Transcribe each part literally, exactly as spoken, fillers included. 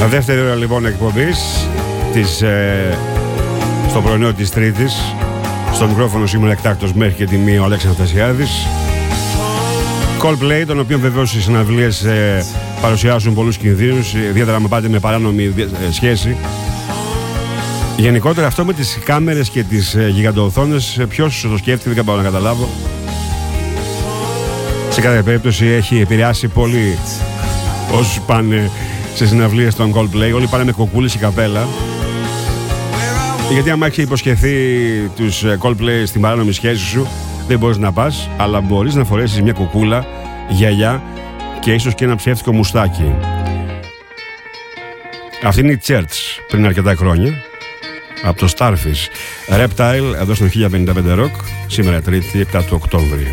Δεύτερη ώρα λοιπόν εκπομπής της, ε, στο πρωινό της Τρίτης. Στο μικρόφωνο σήμερα εκτάκτος μέχρι και τη μία ο Αλέξανδρος Αναστασιάδης. Coldplay, τον οποίο βεβαίως οι συναυλίες ε, παρουσιάζουν πολλούς κινδύνους, ιδιαίτερα με πάτε με παράνομη ε, σχέση. Γενικότερα αυτό με τις κάμερες και τις ε, γιγαντοοθόνες, ποιος το σκέφτηκε δεν πάω να καταλάβω. Σε κάθε περίπτωση έχει επηρεάσει πολύ όσους πάνε σε συναυλίες των Coldplay. Όλοι πάνε με κοκκούλες και καπέλα. Γιατί άμα έχει υποσχεθεί τους Coldplay στην παράνομη σχέση σου, δεν μπορείς να πας, αλλά μπορείς να φορέσεις μια κουκούλα, γυαλιά και ίσως και ένα ψεύτικο μουστάκι. Αυτή είναι η Church πριν αρκετά χρόνια, από το Starfish. Reptile, εδώ στο χίλια πενήντα πέντε Rock, σήμερα Τρίτη, επτά του Οκτώβρη.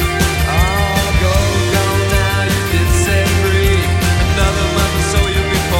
Another month or so you'll be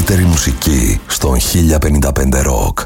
καλύτερη μουσική στον χίλια πενήντα πέντε Rock.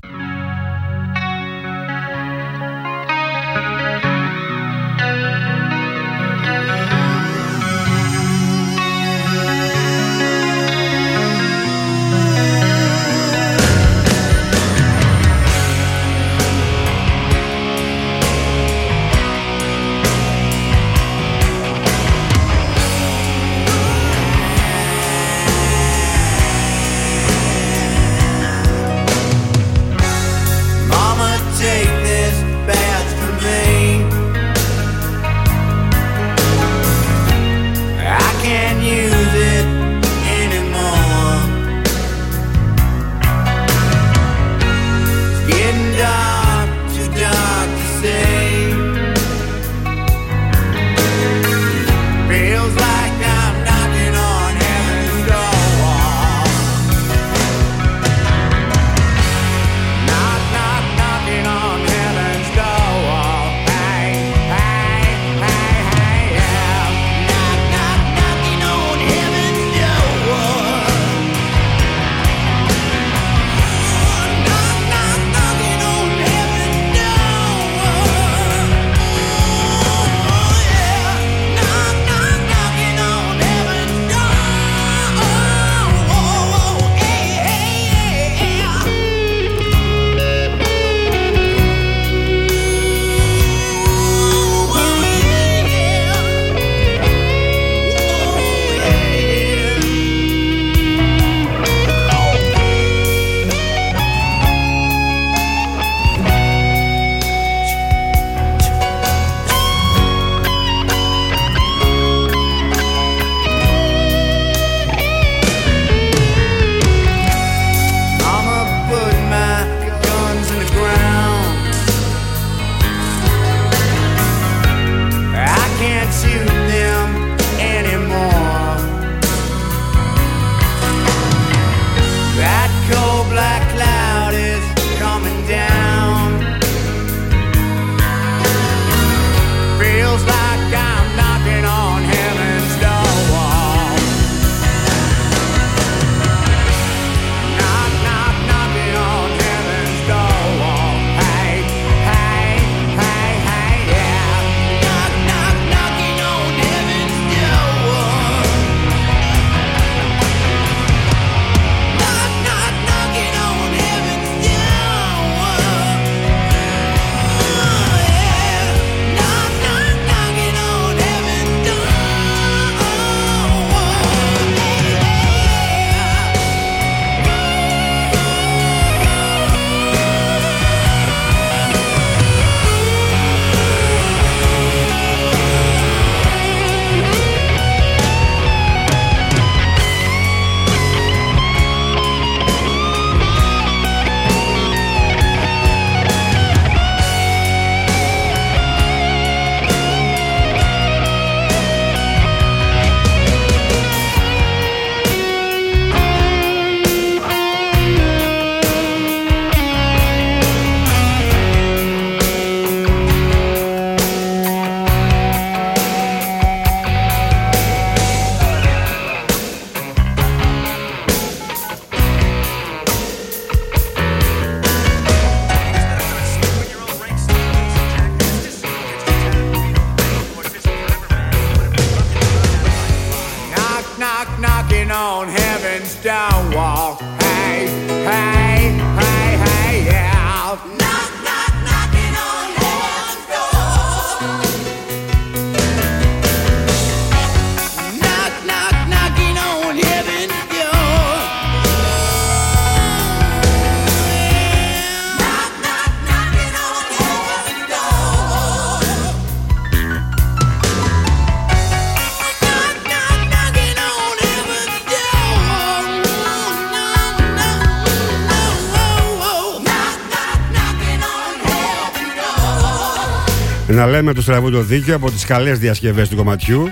Να λέμε το στραβού το δίκιο από τις καλές διασκευές του κομματιού.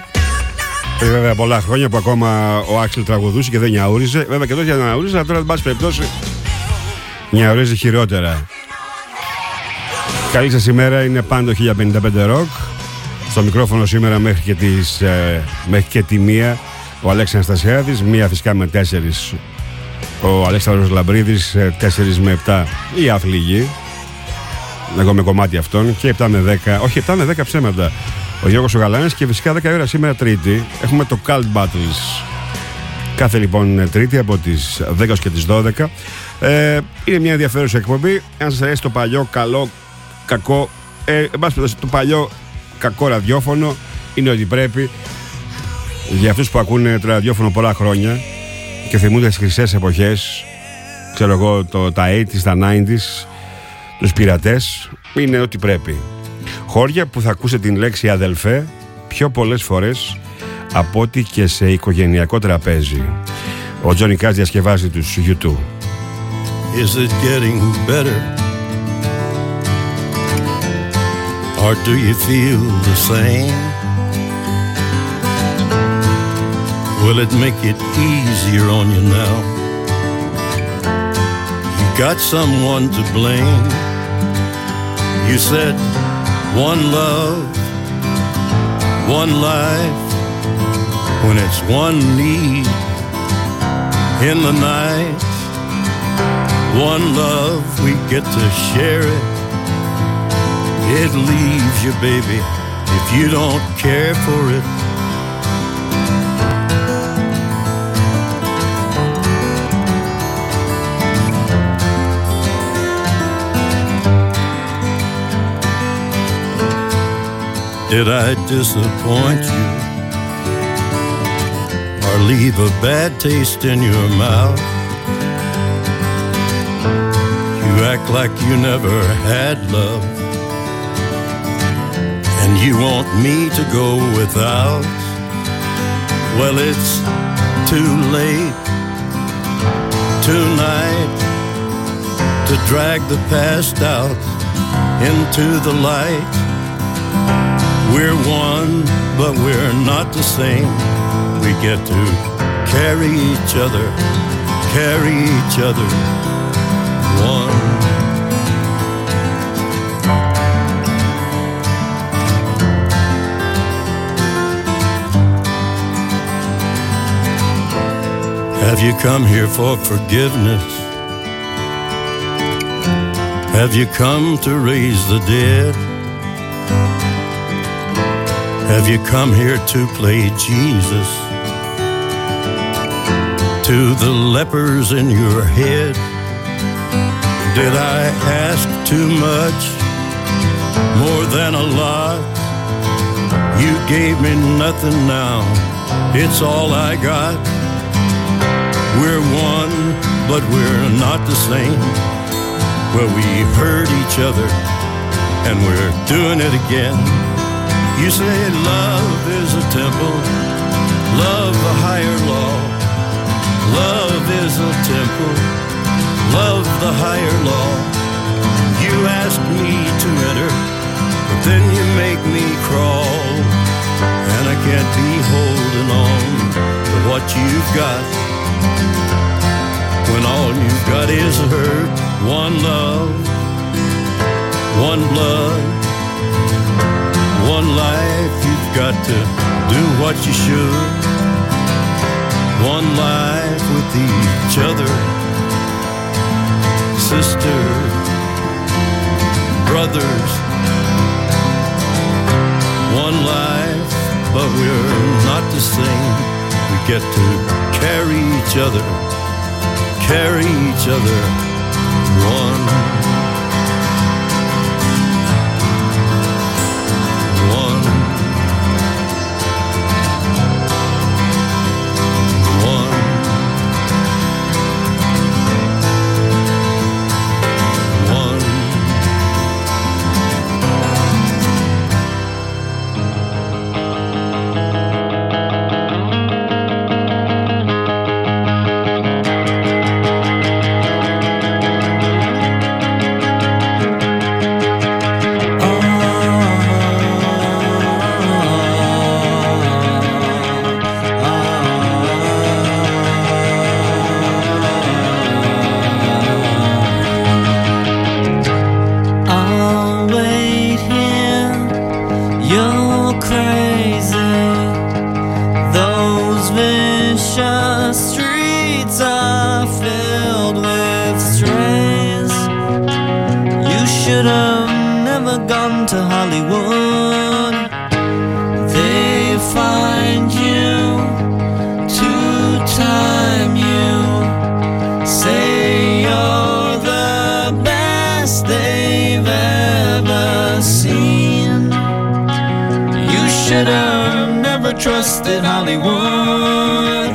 Έχει βέβαια πολλά χρόνια που ακόμα ο Άξελ τραγουδούσε και δεν νιαούριζε. Βέβαια και τότε για να νιαούριζε, αλλά τώρα, εν πάση περιπτώσει, νιαουρίζει χειρότερα. Καλή σας ημέρα, είναι πάντο χίλια πενήντα πέντε Rock. Στο μικρόφωνο σήμερα μέχρι και, τις, ε, μέχρι και τη μία ο Αλέξης Αναστασιάδης. Μία φυσικά με τέσσερις Ο Αλέξανδρος Λαμπρίδης τέσσερα με επτά η Αφληγή. Εγώ με κομμάτι αυτών. Και επτά με δέκα, όχι επτά με δέκα ψέματα, ο Γιώργος ο Γαλάνης. Και φυσικά δέκα ώρα σήμερα Τρίτη έχουμε το Cult Battles. Κάθε λοιπόν Τρίτη από τις δέκα και τις δώδεκα. ε, Είναι μια ενδιαφέρουσα εκπομπή. Αν σας αρέσει το παλιό καλό κακό, ε, το παλιό κακό ραδιόφωνο, είναι ότι πρέπει. Για αυτούς που ακούνε το ραδιόφωνο πολλά χρόνια και θυμούνται τις χρυσές εποχές, ξέρω εγώ, το, τα ογδόντα, τα ενενήντα, τους πειρατές, είναι ότι πρέπει. Χώρια που θα ακούσετε την λέξη αδελφέ πιο πολλές φορές από ότι και σε οικογενειακό τραπέζι. Ο Τζόνι Κάτς διασκευάζει τους γιου τού. Is it getting better? Or do you feel the same? Will it make it easier on you now? You got someone to blame. You said one love, one life, when it's one need in the night. One love, we get to share it. It leaves you, baby, if you don't care for it. Did I disappoint you or leave a bad taste in your mouth? You act like you never had love, and you want me to go without. Well, it's too late tonight to drag the past out into the light. We're one, but we're not the same. We get to carry each other, carry each other, one. Have you come here for forgiveness? Have you come to raise the dead? Have you come here to play Jesus to the lepers in your head? Did I ask too much, more than a lot? You gave me nothing now, it's all I got. We're one, but we're not the same. Well, we hurt each other, and we're doing it again. You say love is a temple, love a higher law. Love is a temple, love the higher law. You ask me to enter, but then you make me crawl. And I can't be holding on to what you've got, when all you've got is hurt. One love, one blood, one life. You've got to do what you should. One life with each other, sisters, brothers. One life, but we're not the same. We get to carry each other, carry each other, one. should have never gone to Hollywood. They find you to time you, say you're the best they've ever seen. You should have never trusted Hollywood.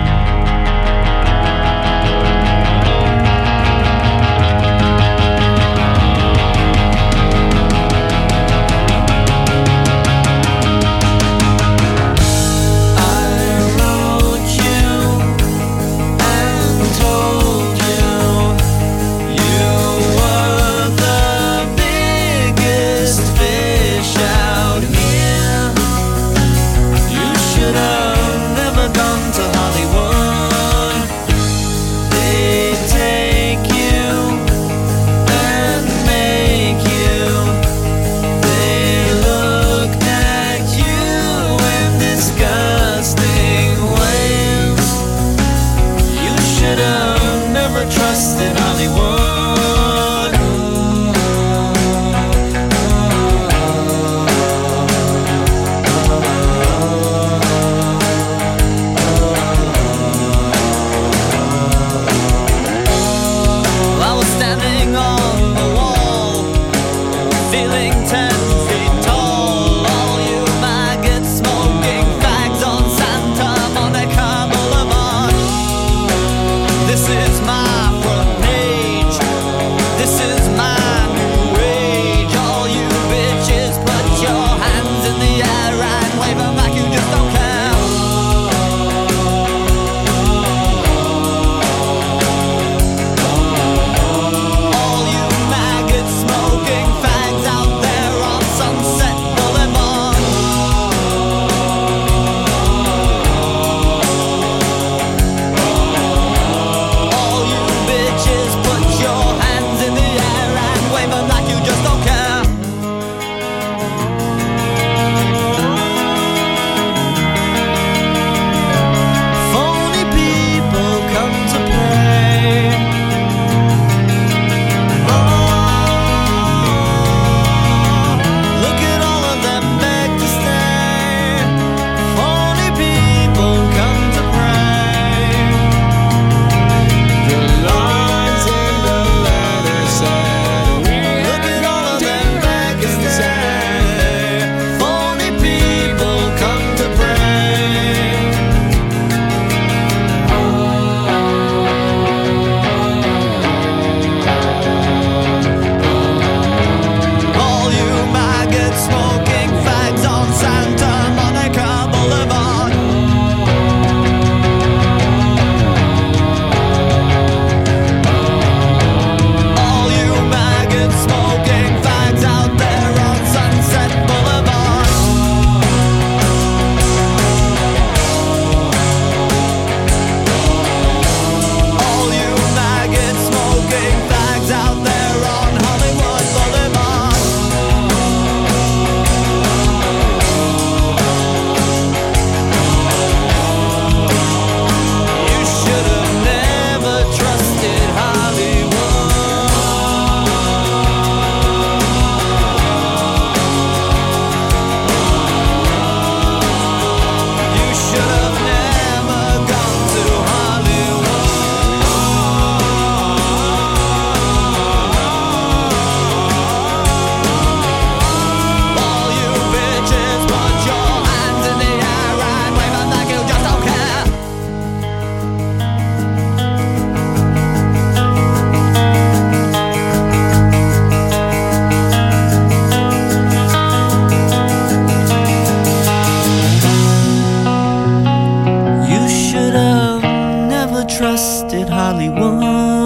trusted Hollywood.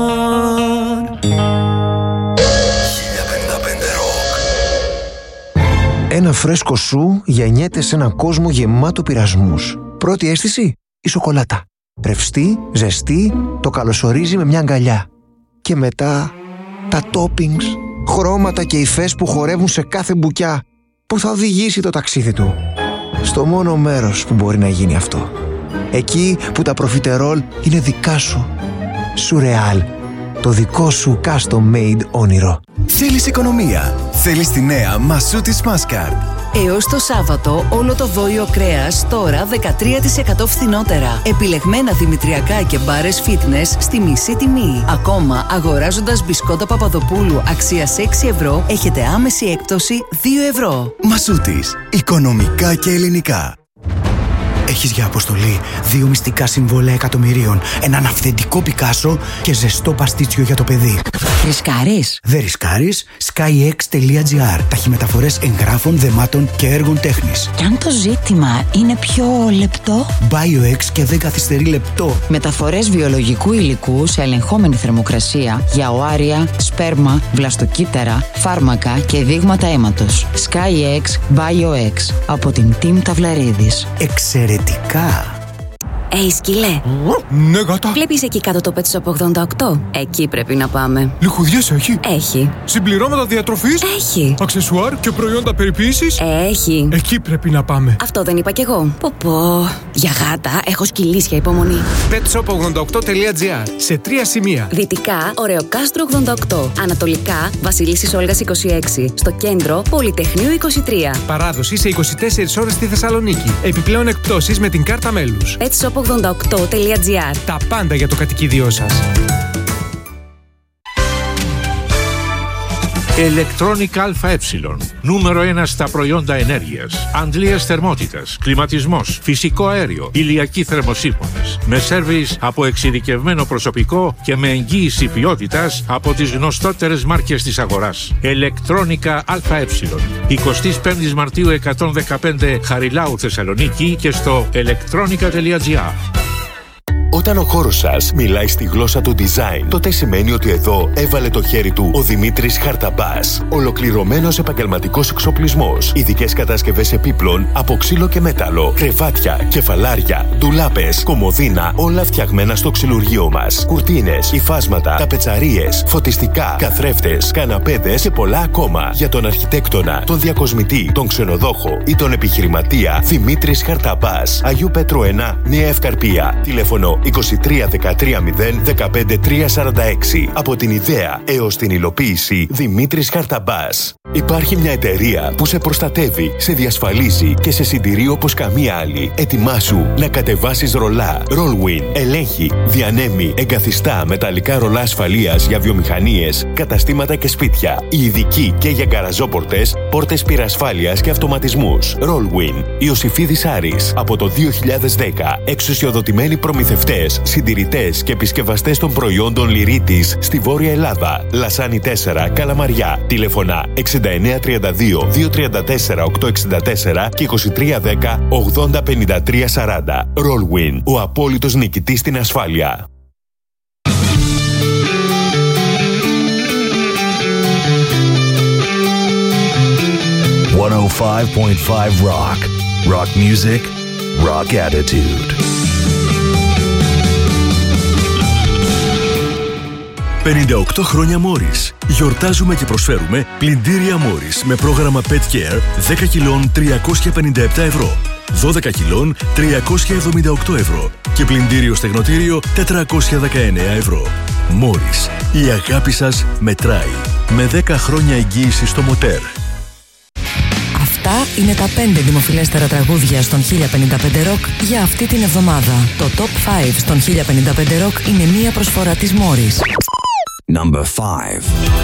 Ένα φρέσκο σου γεννιέται σε έναν κόσμο γεμάτο πειρασμούς. Πρώτη αίσθηση, η σοκολάτα. Ρευστή, ζεστή, το καλωσορίζει με μια αγκαλιά. Και μετά τα toppings, χρώματα και υφές που χορεύουν σε κάθε μπουκιά, που θα οδηγήσει το ταξίδι του στο μόνο μέρος που μπορεί να γίνει αυτό. Εκεί που τα προφιτερόλ είναι δικά σου. Σουρεάλ. το δικό σου custom-made όνειρο. Θέλεις οικονομία? Θέλεις τη νέα Μασούτης Maskard. Έως το Σάββατο όλο το βόλιο κρέας τώρα δεκατρία τοις εκατό φθηνότερα. Επιλεγμένα δημητριακά και μπάρες fitness στη μισή τιμή. Ακόμα, αγοράζοντας μπισκότα Παπαδοπούλου αξίας έξι ευρώ, έχετε άμεση έκπτωση δύο ευρώ. Μασούτης. Οικονομικά και ελληνικά. Έχεις για αποστολή δύο μυστικά συμβόλαια εκατομμυρίων, έναν αυθεντικό Πικάσο και ζεστό παστίτσιο για το παιδί. Ρισκάρεις? Δεν ρισκάρεις. skyx τελεία gr. Ταχυμεταφορές εγγράφων, δεμάτων και έργων τέχνης. Κι αν το ζήτημα είναι πιο λεπτό? BioX και δεν καθυστερεί λεπτό. Μεταφορές βιολογικού υλικού σε ελεγχόμενη θερμοκρασία για οάρια, σπέρμα, βλαστοκύτταρα, φάρμακα και δείγματα αίματος. skyx BioX από την Team Ταυλαρίδης. Εξαιρετικά. Ει, σκύλε. Ναι, γάτα. Βλέπεις εκεί κάτω το Pet Shop ογδόντα οκτώ? Εκεί πρέπει να πάμε. Λιχουδιές έχει? Έχει. Συμπληρώματα διατροφής? Έχει. Αξεσουάρ και προϊόντα περιποίησης? Έχει. Εκεί πρέπει να πάμε. Αυτό δεν είπα κι εγώ. Πω πω. Για γάτα έχω σκυλίσια υπομονή. pet shop ογδόντα οκτώ τελεία gr. Σε τρία σημεία. Δυτικά, Ωρεοκάστρο ογδόντα οκτώ. Ανατολικά, Βασιλίσσης Όλγας είκοσι έξι. Στο κέντρο, Πολυτεχνείου είκοσι τρία. Παράδοση σε είκοσι τέσσερις ώρες στη Θεσσαλονίκη. Επιπλέον εκπτώσεις με την κάρτα μέλους. pet shop ογδόντα οκτώ τελεία gr. Τα πάντα για το κατοικίδιό σας. Electronic ΑΕ. Νούμερο ένα στα προϊόντα ενέργειας. Αντλίας θερμότητας, κλιματισμός, φυσικό αέριο, ηλιακοί θερμοσύφωνες. Με σέρβις από εξειδικευμένο προσωπικό και με εγγύηση ποιότητας από τις γνωστότερες μάρκες της αγοράς. Electronica ΑΕ. εικοστή πέμπτη Μαρτίου εκατόν δεκαπέντε Χαριλάου Θεσσαλονίκη και στο electronica τελεία gr. Όταν ο χώρος σας μιλάει στη γλώσσα του design, τότε σημαίνει ότι εδώ έβαλε το χέρι του ο Δημήτρης Χαρταμπάς. Ολοκληρωμένος επαγγελματικός εξοπλισμός, ειδικές κατασκευές επίπλων από ξύλο και μέταλλο, κρεβάτια, κεφαλάρια, ντουλάπες, κομοδίνα, όλα φτιαγμένα στο ξυλουργείο μας. Κουρτίνες, υφάσματα, ταπετσαρίες, φωτιστικά, καθρέφτες, καναπέδες και πολλά ακόμα. Για τον αρχιτέκτονα, τον διακοσμητή, τον ξενοδόχο ή τον επιχειρηματία, Δημήτρης Χαρταμπάς. Αγίου Πέτρου ένα, Νέα Ευκαρπία. Τηλέφωνο είκοσι τρία δεκατρία μηδέν δεκαπέντε τρία σαράντα έξι. Από την ιδέα έως την υλοποίηση, Δημήτρης Χαρταμπάς. Υπάρχει μια εταιρεία που σε προστατεύει, σε διασφαλίζει και σε συντηρεί όπως καμία άλλη. Ετοιμάσου να κατεβάσεις ρολά. Rollwin ελέγχει, διανέμει, εγκαθιστά μεταλλικά ρολά ασφαλείας για βιομηχανίες, καταστήματα και σπίτια. Οι ειδικοί και για γκαραζόπορτες, πόρτες πυρασφάλειας και αυτοματισμούς. Rollwin. Ιωσηφίδης Άρης. Από το δύο χιλιάδες δέκα. Εξουσιοδοτημένοι προμηθευτές, συντηρητές και επισκευαστές των προϊόντων Λυρίτης στη Βόρεια Ελλάδα. Λασάνι τέσσερα, Καλαμαριά. Τηλέφωνα εξήντα εννέα τριάντα δύο διακόσια τριάντα τέσσερα οκτακόσια εξήντα τέσσερα και είκοσι τρία δέκα ογδόντα πενήντα τρία σαράντα. Rollwin. Ο απόλυτος νικητής στην ασφάλεια. εκατόν πέντε κόμμα πέντε Rock. Rock music, rock attitude. πενήντα οκτώ χρόνια Morris. Γιορτάζουμε και προσφέρουμε πλυντήρια Morris με πρόγραμμα Pet Care δέκα κιλών τριακόσια πενήντα επτά ευρώ, δώδεκα κιλών τριακόσια εβδομήντα οκτώ ευρώ και πλυντήριο στεγνοτήριο τετρακόσια δεκαεννέα ευρώ. Morris. Η αγάπη σας μετράει. Με δέκα χρόνια εγγύηση στο μοτέρ. Αυτά είναι τα πέντε δημοφιλέστερα τραγούδια στον χίλια πενήντα πέντε Rock για αυτή την εβδομάδα. Το Top πέντε στον χίλια πενήντα πέντε Rock είναι μία προσφορά της Morris. Number five.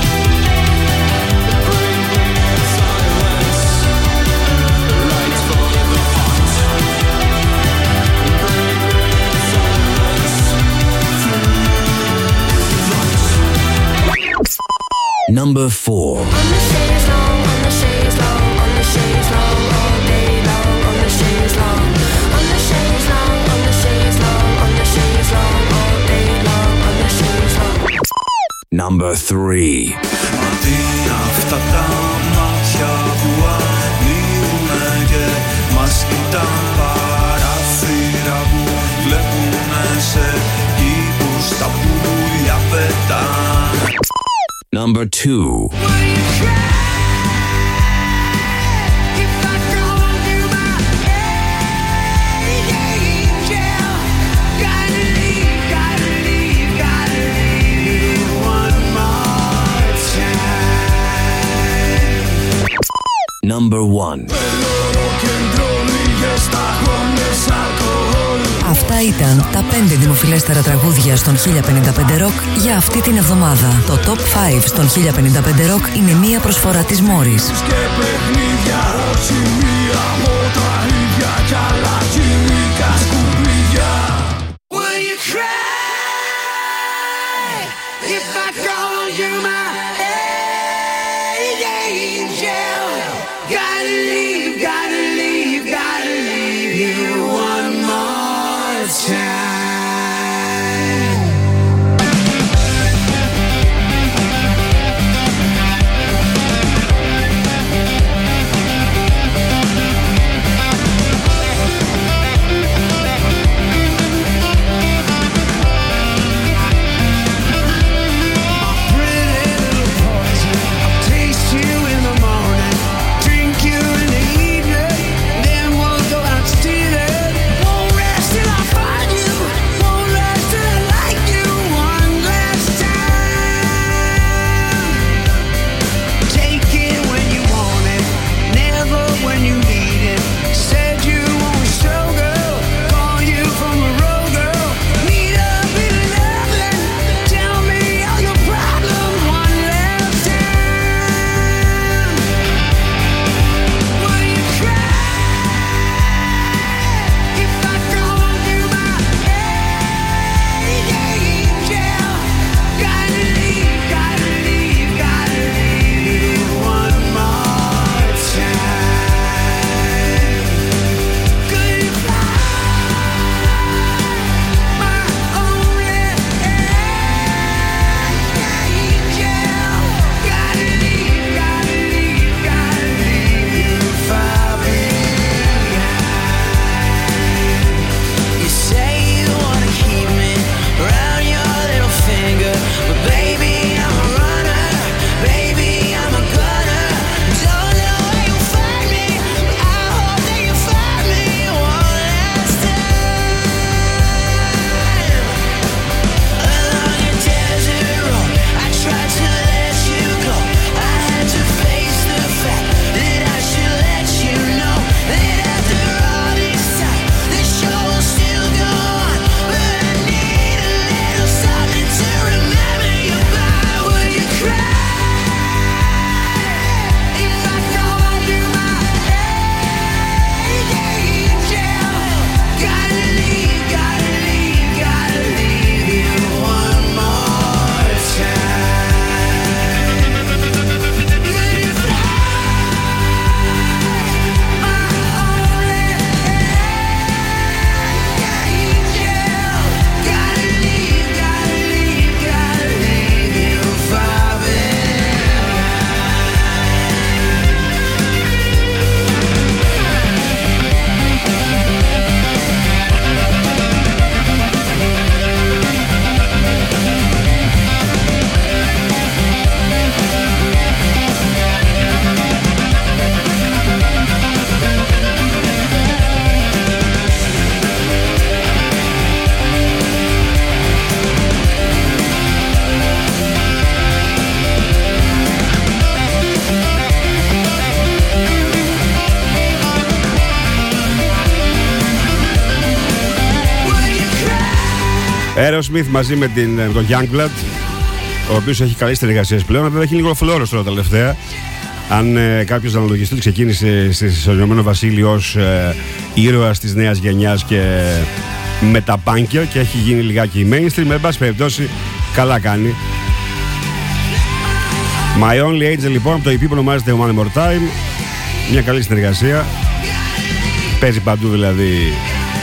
Number four. Number three. Αντί αυτά τα μάτια που ανοίγουνε και μας κοιτάν, παράθυρα που βλέπουνε σε κήπους τα πουλιά πετάν. Number two. Number one. Αυτά ήταν τα πέντε δημοφιλέστερα τραγούδια στον χίλια πενήντα πέντε Rock για αυτή την εβδομάδα. Το Top πέντε στον χίλια πενήντα πέντε Rock είναι μία προσφορά της Morris. Aerosmith μαζί με, την, με τον Youngblood, ο οποίος έχει καλές συνεργασίες πλέον. Βέβαια έχει λίγο φλόρος τώρα τελευταία. Αν ε, κάποιος αναλογιστεί ότι ξεκίνησε στο Ηνωμένο Βασίλειο ως ε, ήρωας της νέας γενιάς και με τα punker και έχει γίνει λιγάκι mainstream, με πάση περιπτώσει καλά κάνει. My Only Angel λοιπόν από το ι πι που ονομάζεται One More Time. Μια καλή συνεργασία. Παίζει παντού δηλαδή.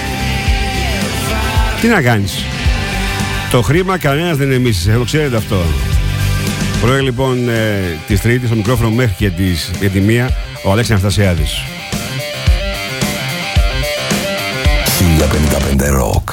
Τι να κάνεις. Το χρήμα κανένας δεν εμείς, το ξέρετε αυτό. Πρωί λοιπόν ε, της Τρίτης, στο μικρόφωνο μέχρι και, της, και τη μία, ο Αλέξης Αναστασιάδης. χίλια πενήντα πέντε Rock.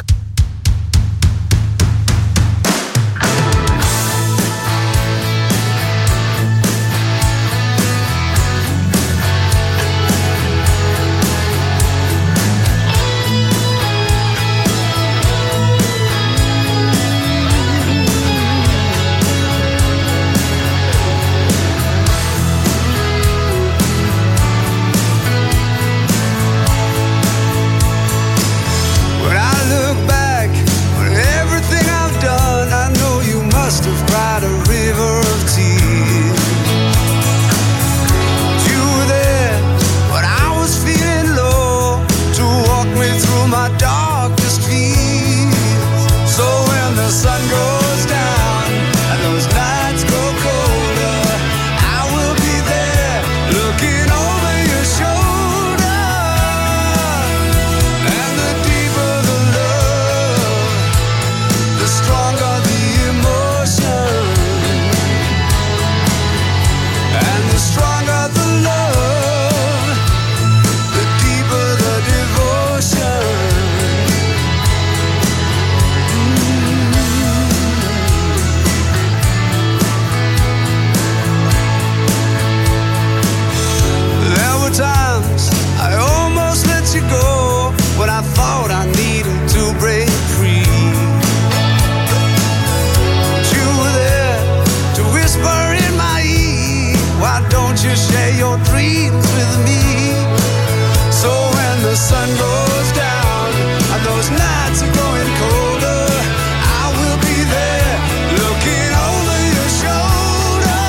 sun goes down and those nights are growing colder, I will be there looking over your shoulder.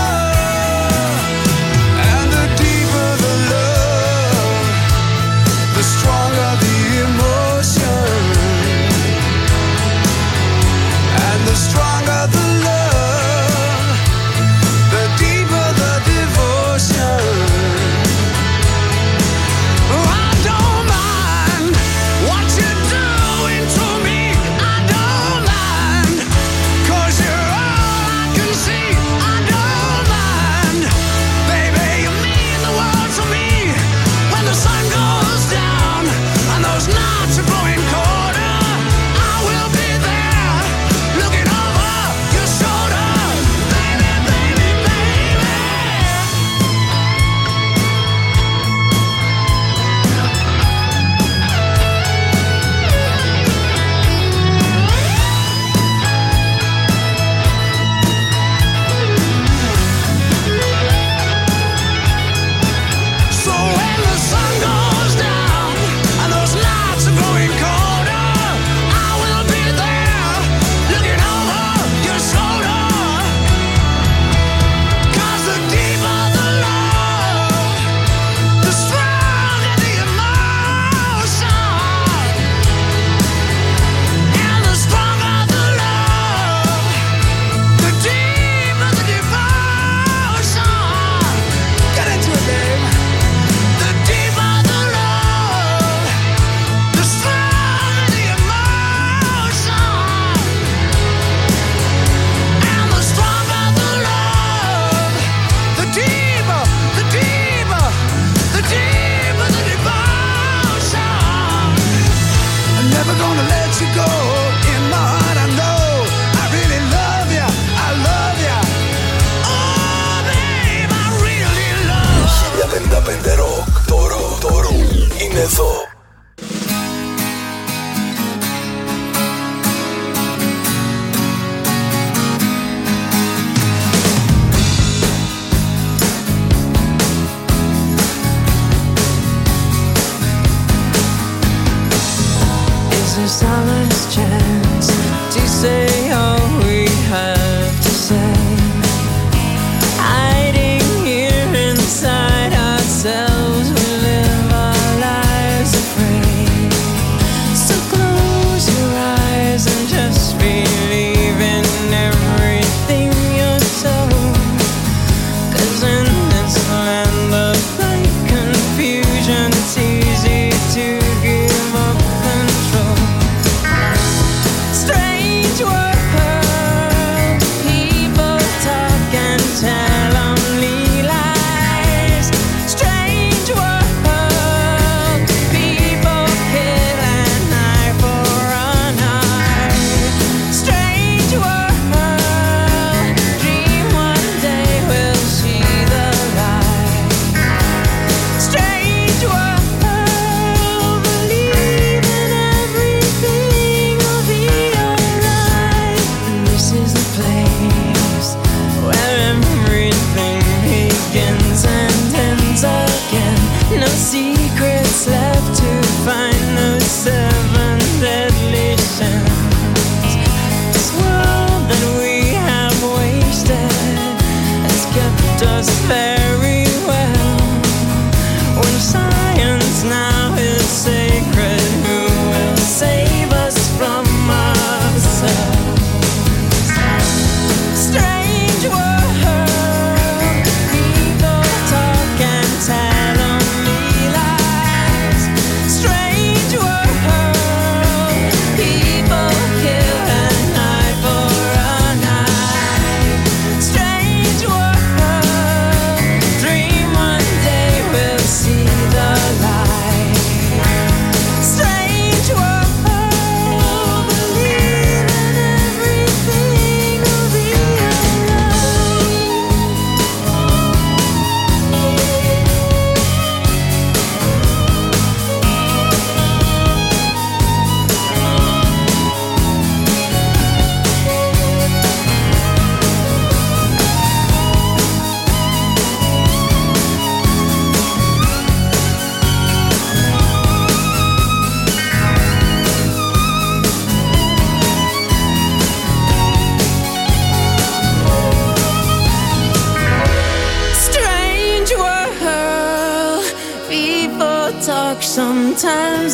And the deeper the love, the stronger the emotion, and the stronger the love, the deeper the devotion. I don't mind what you're doing to me, I don't mind, 'cause you're all I can see, I don't mind. Baby, you mean the world to me. When the sun goes down and those nights are growing colder, I will be there looking over your shoulder. Baby, baby, baby. So when the sun goes down and those nights are growing colder, I will be there looking over your shoulder. 'Cause the deeper the love, the stronger the emotion, and the stronger the love, the deeper the devotion. Get into it, babe. The deeper the love, the stronger the emotion, and the stronger the love, the deeper, the deeper, the deeper the devotion. I'm never gonna let you go. In my heart I know I really love you, I love you. Oh babe, I really love you. χίλια πενήντα πέντε Rock. Το ρο, το ρο είναι εδώ. Is there some last chance to say all we have to say? Hiding here inside ourselves, we live our lives afraid. So close your eyes and just believe in everything you're told. 'Cause in this land of light confusion, it's easy to give up control. Strange world, people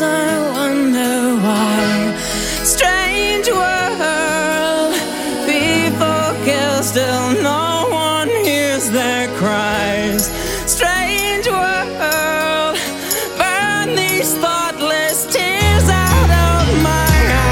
I wonder why. Strange world, people kill, still no one hears their cries. Strange world, burn these thoughtless tears out of my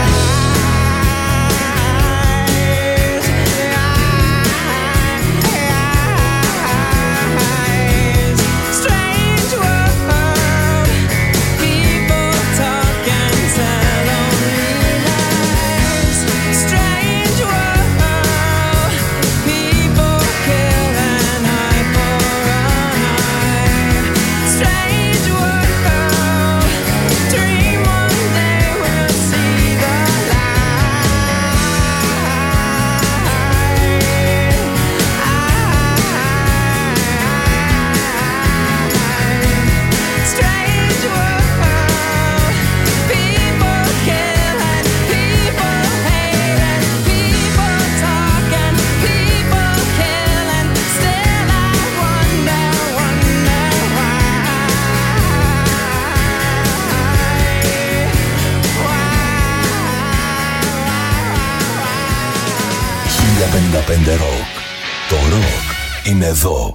πενήντα πέντε Rock. Το ροκ είναι εδώ.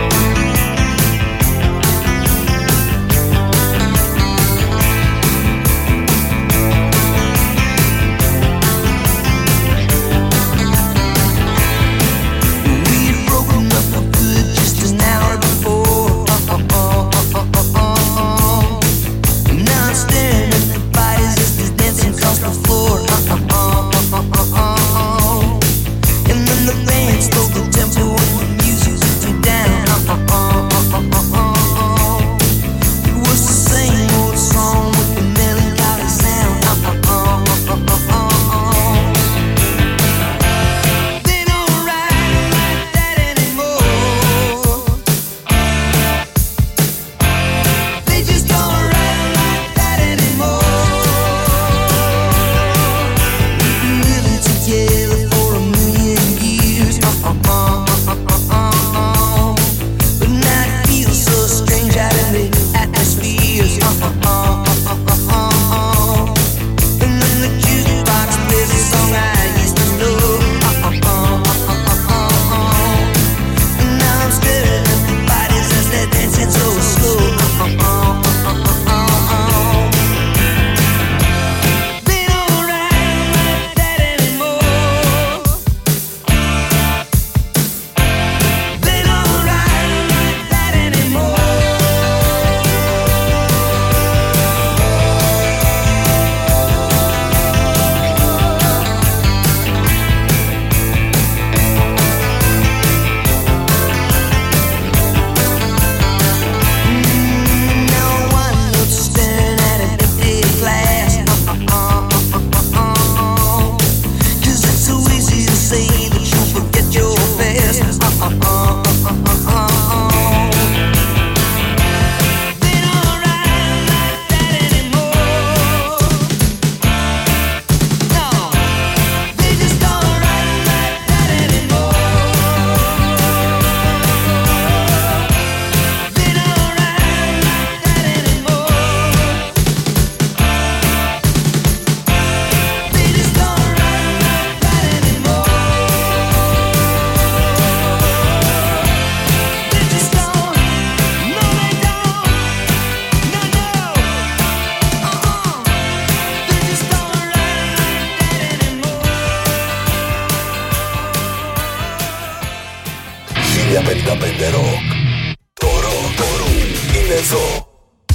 πενήντα πέντε Rock. Το ροκ, το ροκ είναι εδώ.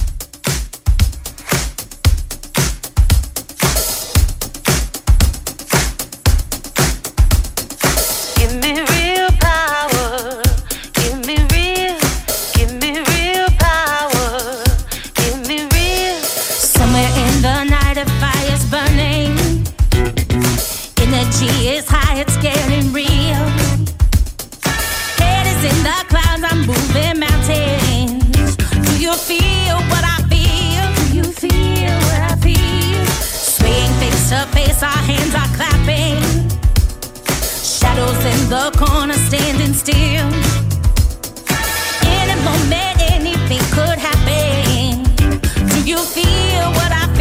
Our hands are clapping, shadows in the corner standing still. In a moment anything could happen. Do you feel what I feel?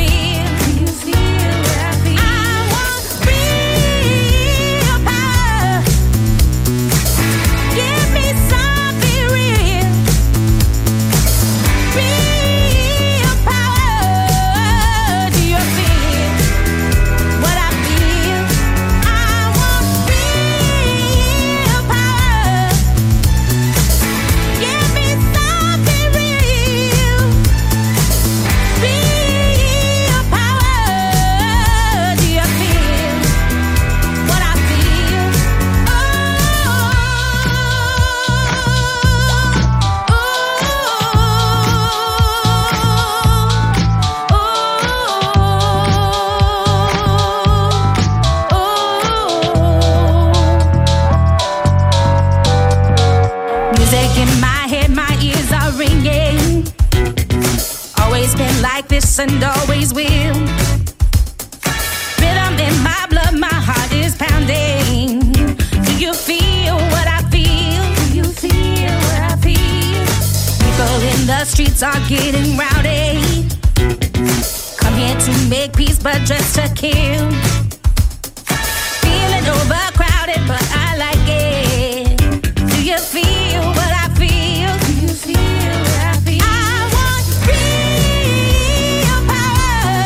once and always will. Rhythm in my blood, my heart is pounding. Do you feel what I feel? Do you feel what I feel? People in the streets are getting rowdy. Come here to make peace, but just to kill. Feeling overcrowded, but I like it. Do you feel what I feel? Do you feel what I feel? I want real power.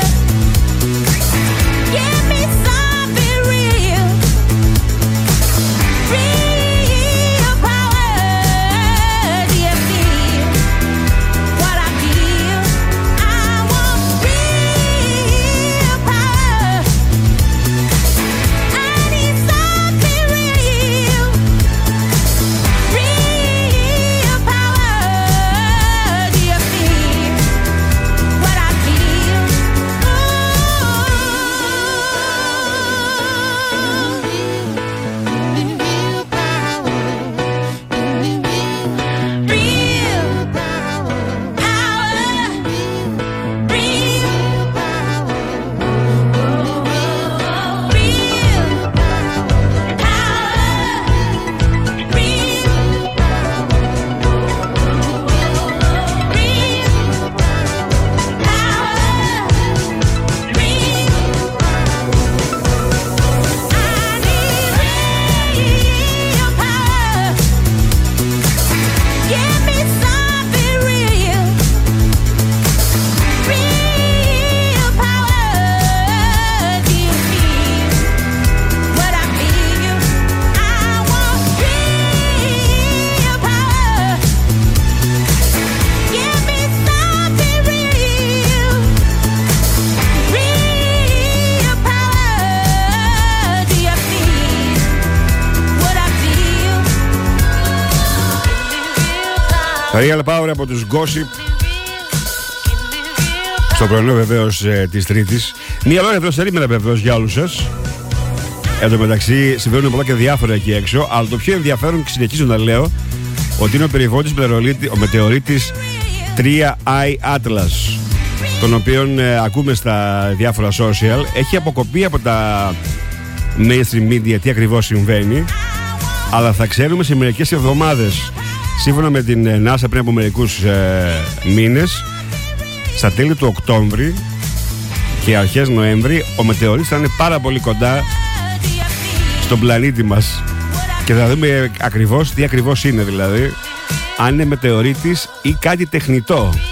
Give me something real. Real power. Do you feel what I feel? I want real power. I need something real. Real power. Do you feel what I feel? Real power. Real power. Real power. Give me something real. Real power. Do you feel what I feel? I want real power. Give me something real. Real power. Do you feel what I feel? Τα Real Power από τους Gossip. Στο πρωινό βεβαίως ε, της Τρίτης. Μία ώρα εδώ σερήμερα βεβαίως για όλους σας. Εν τω μεταξύ συμβαίνουν πολλά και διάφορα εκεί έξω. Αλλά το πιο ενδιαφέρον, και συνεχίζω να λέω, ότι είναι ο περιβόητης ο μετεωρίτης τρία άι Atlas, τον οποίον ε, ακούμε στα διάφορα social. Έχει αποκοπεί από τα mainstream media τι ακριβώς συμβαίνει, αλλά θα ξέρουμε σε μερικές εβδομάδες. Σύμφωνα με την NASA, πριν από μερικούς ε, μήνες, στα τέλη του Οκτώβρη και αρχές Νοέμβρη, ο μετεωρίτης θα είναι πάρα πολύ κοντά στον πλανήτη μας και θα δούμε ακριβώς τι ακριβώς είναι, δηλαδή αν είναι μετεωρίτης ή κάτι τεχνητό.